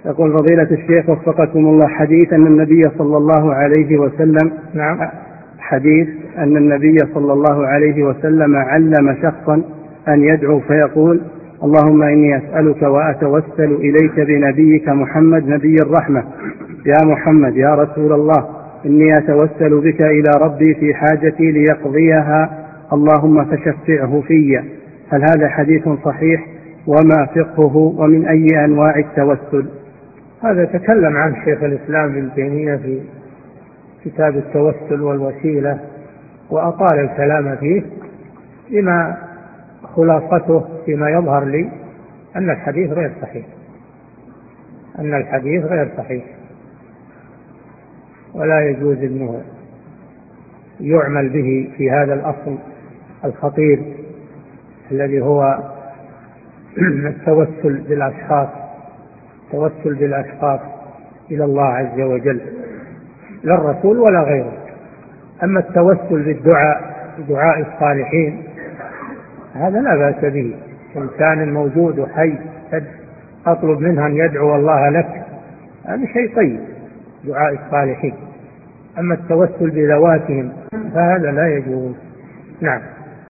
يقول فضيلة الشيخ وفقكم الله، حديث أن النبي صلى الله عليه وسلم حديث أن النبي صلى الله عليه وسلم علم شخصا أن يدعو فيقول اللهم إني أسألك وأتوسل إليك بنبيك محمد نبي الرحمة، يا محمد يا رسول الله إني أتوسل بك إلى ربي في حاجتي ليقضيها، اللهم فشفعه في. هل هذا حديث صحيح؟ وما فقهه؟ ومن أي أنواع التوسل؟ هذا تكلم عن شيخ الإسلام ابن تيمية في كتاب التوسل والوسيلة وأطال الكلام فيه، لما خلاصته فيما يظهر لي أن الحديث غير صحيح، ولا يجوز أنه يعمل به في هذا الأصل الخطير الذي هو التوسل بالأشخاص إلى الله عز وجل، لا الرسول ولا غيره. أما التوسل بدعاء الصالحين هذا لا بأس به، إنسان موجود وحي أطلب منه أن يدعو الله لك، هذا شيء طيب دعاء الصالحين. أما التوسل بذواتهم فهذا لا يجوز. نعم.